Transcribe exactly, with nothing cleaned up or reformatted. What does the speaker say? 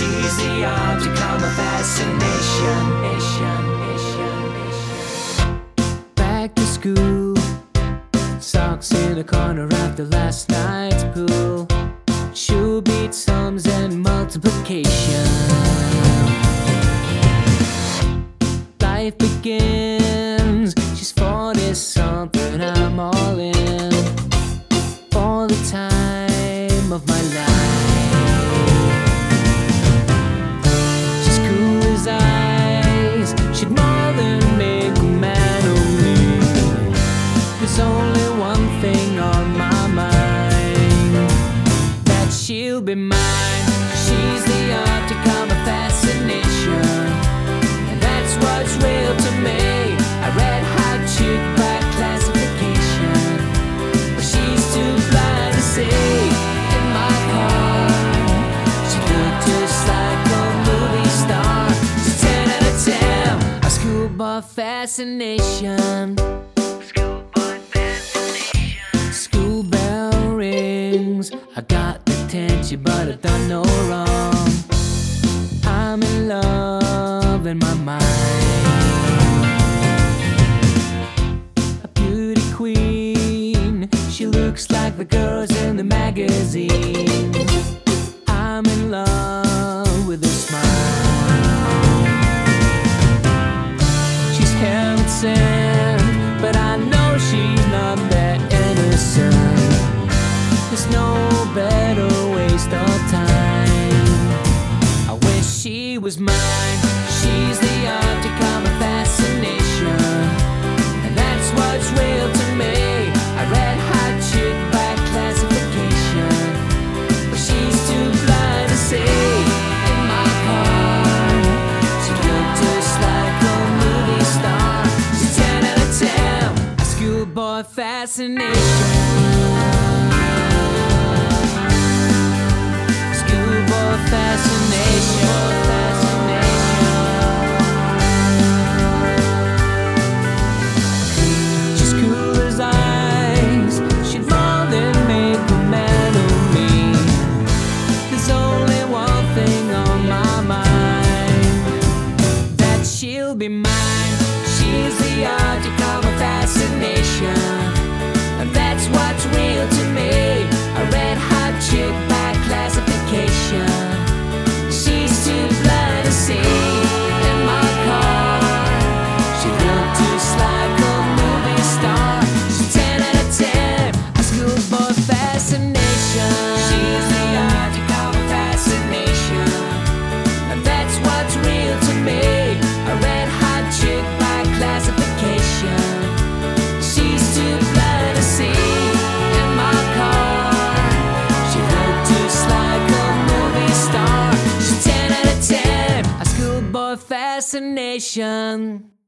She's the object of my fascination. Back to school, socks in a corner after last night's pool. She'll beat sums and multiplication. Life begins, she's forty something, I'm all in for the time of my life. She's cool as ice, she'd more than make a man of me. There's only one thing on my mind, that she'll be mine. She's the object of my fascination, and that's what's real to me. A red hot chick by classification, but she's too blind to see. In my car, she looked just like a movie star. She's ten out of ten, a schoolboy fascination. Schoolboy fascination. School bell rings, I got the attention, but I done no wrong. I'm in love in my mind. A beauty queen, she looks like the girls in the magazine. I'm in love with her smile. She's heaven sent, but I know she's not that innocent. There's no better waste of time. I wish she was mine. She's the object of my fascination, and that's what's real to me. A red hot chick by classification, but she's too blind to see. In my car, she looked just like a movie star. She's ten out of ten, a schoolboy fascination. Schoolboy fascination. She's cool as ice, she'd more than make a man of me. There's only one thing on my mind, that she'll be mine. She's the object of my fascination, and that's what's real to me. A red hot chick by classification, she's too blind to see. In my car, she looked just like a movie star. She's ten out of ten, a schoolboy fascination. She's the object of my fascination, and that's what's real to me. A red hot chick by classification, she's too blind to see. In my car, she looked just like a movie star. She's ten out of ten, a schoolboy fascination.